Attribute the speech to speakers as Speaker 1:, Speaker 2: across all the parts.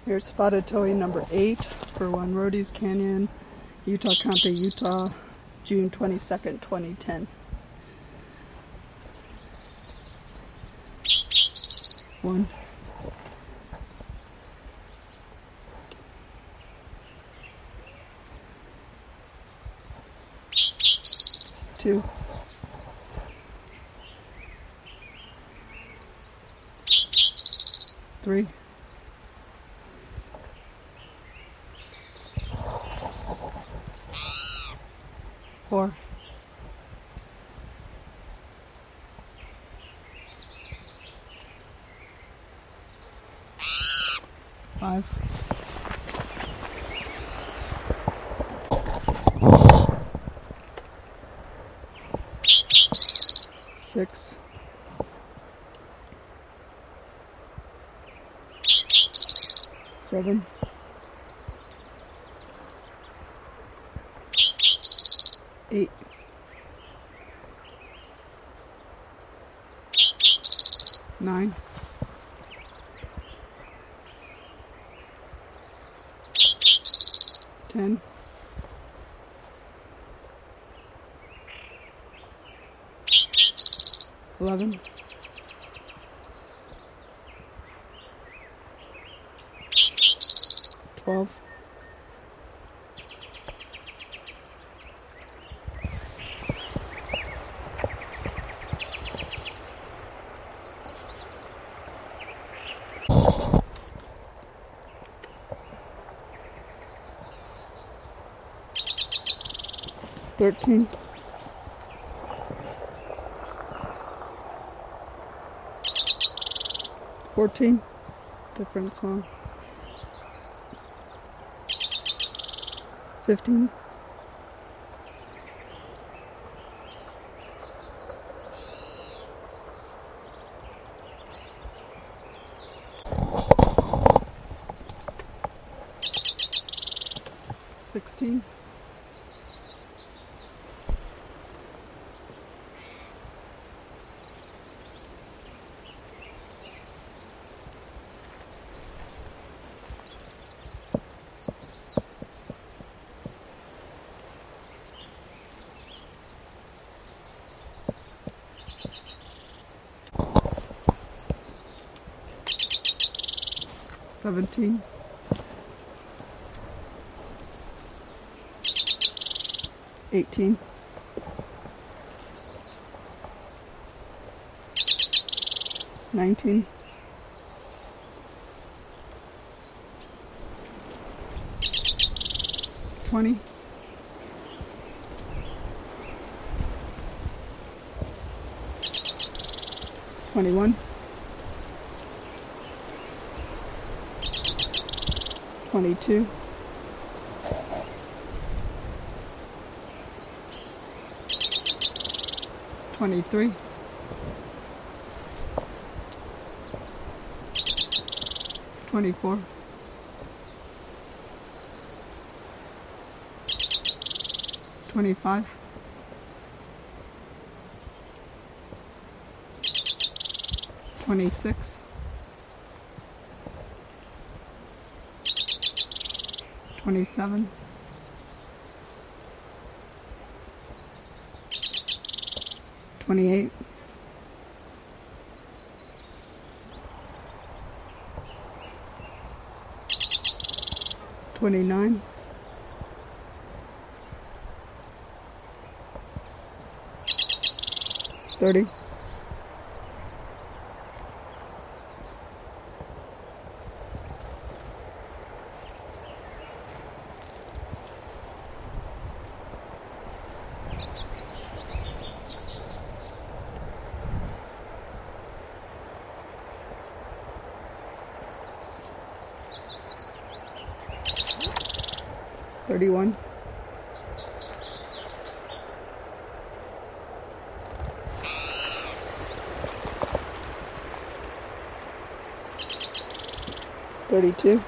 Speaker 1: Here's spotted towhee number 8 for One Rhodey's Canyon, Utah County, Utah, June 22nd, 2010. One. Two. Three. Four. Five. Six. Seven. 8. 9. 10. 11. 12. 13. 14. Different song. 15. 16. 17. 18. 19. 20. 21. 22. 23. 24. 25. 26. 27. 28. 29. 30. 31. 32.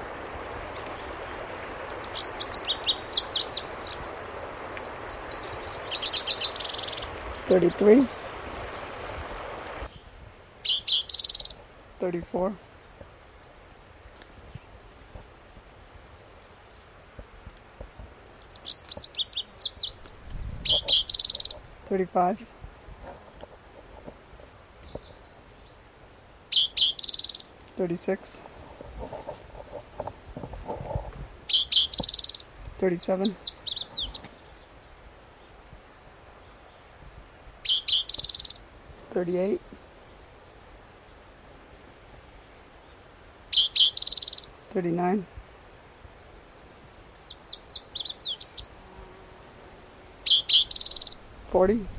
Speaker 1: 33. 34. 35, 36, 37, 38, 39, 40,